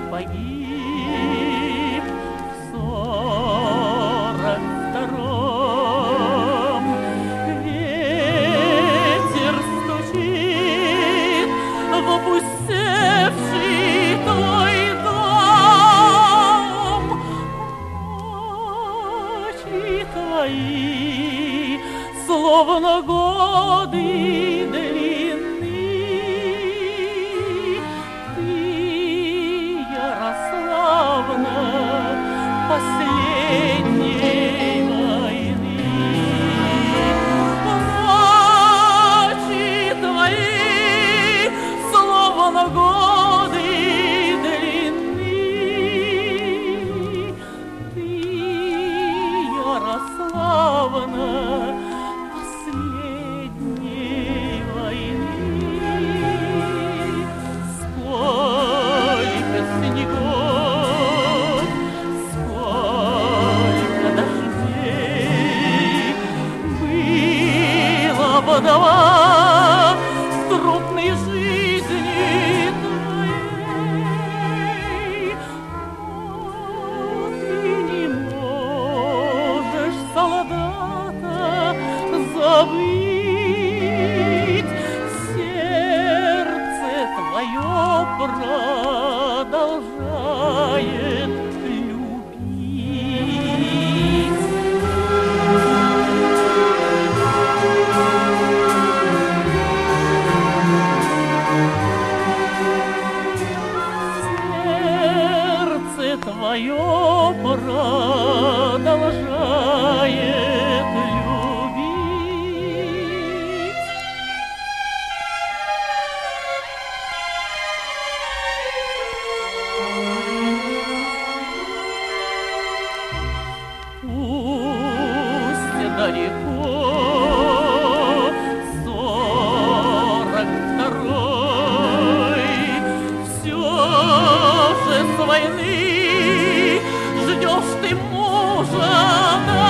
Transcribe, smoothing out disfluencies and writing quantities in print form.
погиб в 42-м. Ветер стучит в опустевший твой дом. Ночи твои, словно годы длинны. Ты, Ярославна, последней войны. Ночи твои, словно годы длинны. Ты, Ярославна, последней войны. Сколько снегов, сколько дождей было вдова в трудной жизни твоей. Ты не можешь солдата забыть, сердце твое продолжает любить. Сердце твое продолжает любить. Пусть далеко 42-й, все же с войны ждешь ты мужа.